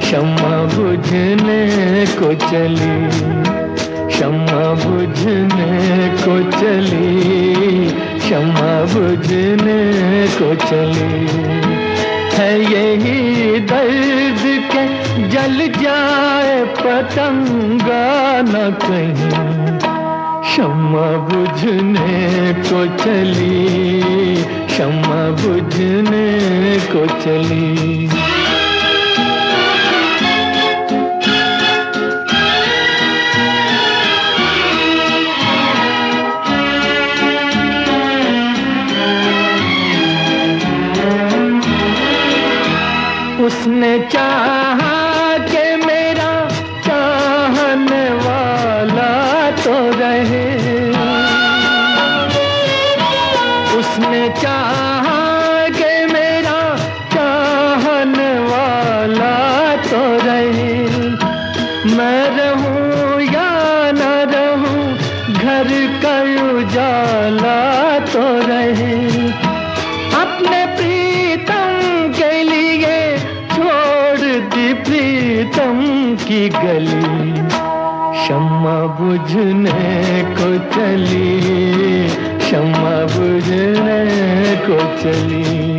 शम्मा बुझने को चली, शम्मा बुझने को चली, शम्मा बुझने को चली। है यही दर्द के जल जाए पतंगा न कहीं, शम्मा बुझने को चली, शम्मा बुझने को चली। उसने चाहा कि मेरा चाहने वाला तो रहे, उसने चाहा कि मेरा चाहने वाला तो रहे। मैं रहूं या न रहूं, घर का उजाला तो रहे। अपने प्रीतम के लिए छोड़ दी प्रीतम की गली, शम्मा बुझने को चली, शम्मा बुझने को चली।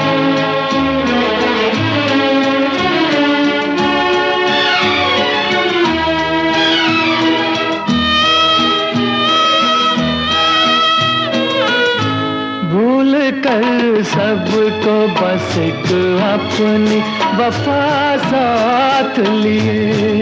भूल कर सबको बस एक अपनी वफा साथ लिए,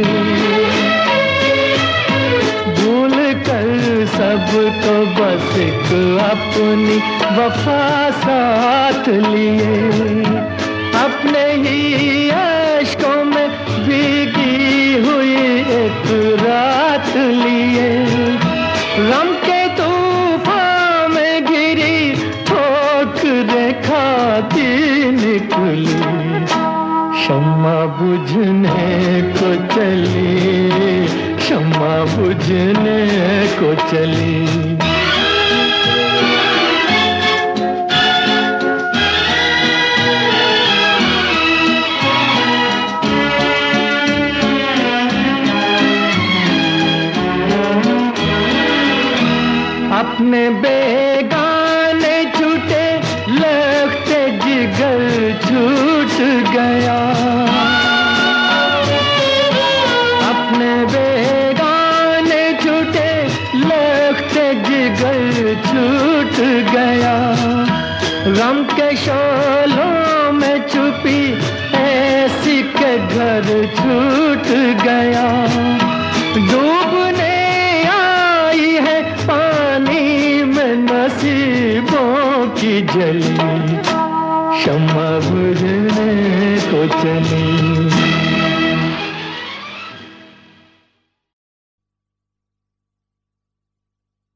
भूल कर सबको बस एक अपनी वफा साथ लिए। अपने ही अश्कों में भीगी हुई एक रात लिए, गम के तूफान में गिरी ठोकरें खाती निकली, शम्मा बुझने को चली, शम्मा बुझने को चली। अपने बेगाने छूटे लगते जिगर छूट गया, अपने बेगाने छूटे लगते जिगर छूट गया। गम के शोलों में छुपी ऐसी के घर छूट गया। डूबने आई है पानी में नसीबों की जली, शम्मा बुझने को चली।